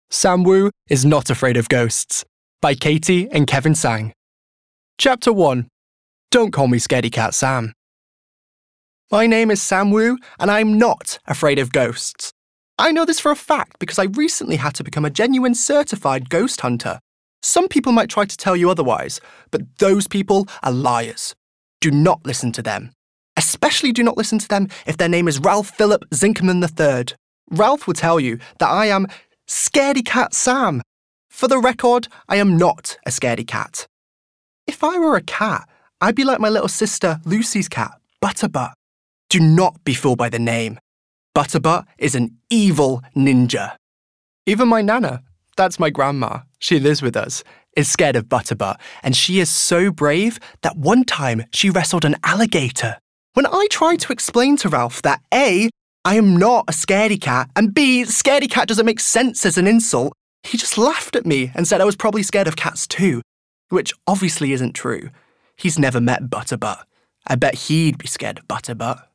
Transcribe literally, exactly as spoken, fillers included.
Sam Wu is Not Afraid of Ghosts by Katie and Kevin Sang. Chapter one. Don't Call Me Scaredy Cat Sam. My name is Sam Wu, and I'm not afraid of ghosts. I know this for a fact because I recently had to become a genuine certified ghost hunter. Some people might try to tell you otherwise, but those people are liars. Do not listen to them. Especially do not listen to them if their name is Ralph Philip Zinkerman the third. Ralph will tell you that I am Scaredy Cat Sam. For the record, I am not a scaredy cat. If I were a cat, I'd be like my little sister Lucy's cat, Butterbutt. Do not be fooled by the name. Butterbutt is an evil ninja. Even my nana, that's my grandma, she lives with us, is scared of Butterbutt, and she is so brave that one time she wrestled an alligator. When I tried to explain to Ralph that A, I am not a scaredy cat, and B, scaredy cat doesn't make sense as an insult, he just laughed at me and said I was probably scared of cats too, which obviously isn't true. He's never met Butterbutt. I bet he'd be scared of Butterbutt.